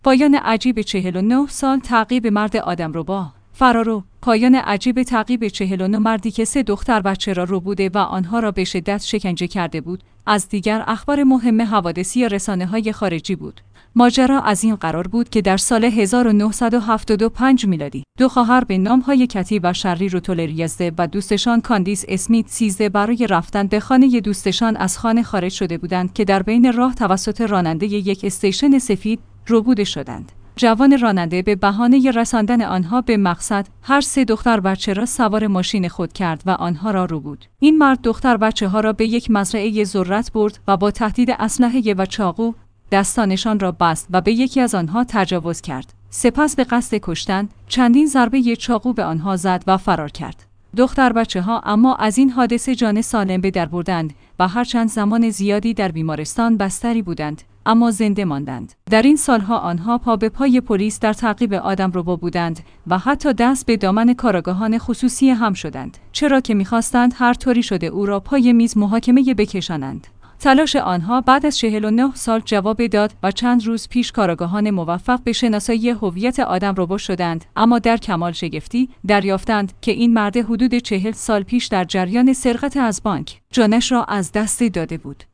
پایان عجیب 49 سال تعقیب مرد آدمربا. فرارو. پایان عجیب تعقیب 49 مردی که 3 دختر بچه را ربوده و آنها را به شدت شکنجه کرده بود، از دیگر اخبار مهم حوادثی رسانه‌های خارجی بود. ماجرا از این قرار بود که در سال 1975 میلادی 2 خواهر به نام‌های کتی و شری روتولریزده و دوستشان کاندیس اسمیت 13 برای رفتن به خانه دوستشان از خانه خارج شده بودند که در بین راه توسط راننده یک استیشن سفید ربوده شدند. جوان راننده به بهانه رساندن آنها به مقصد هر 3 دختر بچه را سوار ماشین خود کرد و آنها را ربود. این مرد دختر بچه ها را به یک مزرعه ذرت برد و با تهدید اسلحه و چاقو دستانشان را بست و به یکی از آنها تجاوز کرد. سپس به قصد کشتن چندین ضربه چاقو به آنها زد و فرار کرد. دختر بچه ها اما از این حادثه جان سالم به در بردند و هرچند زمان زیادی در بیمارستان بستری بودند، اما زنده ماندند. در این سالها آنها پا به پای پلیس در تعقیب آدمربا بودند و حتی دست به دامن کارآگاهان خصوصی هم شدند، چرا که می‌خواستند هر طوری شده او را پای میز محاکمه بکشانند. تلاش آنها بعد از 49 سال جواب داد و چند روز پیش کارآگاهان موفق به شناسایی هویت آدمربا شدند، اما در کمال شگفتی دریافتند که این مرد حدود 40 سال پیش در جریان سرقت از بانک جانش را از دست داده بود.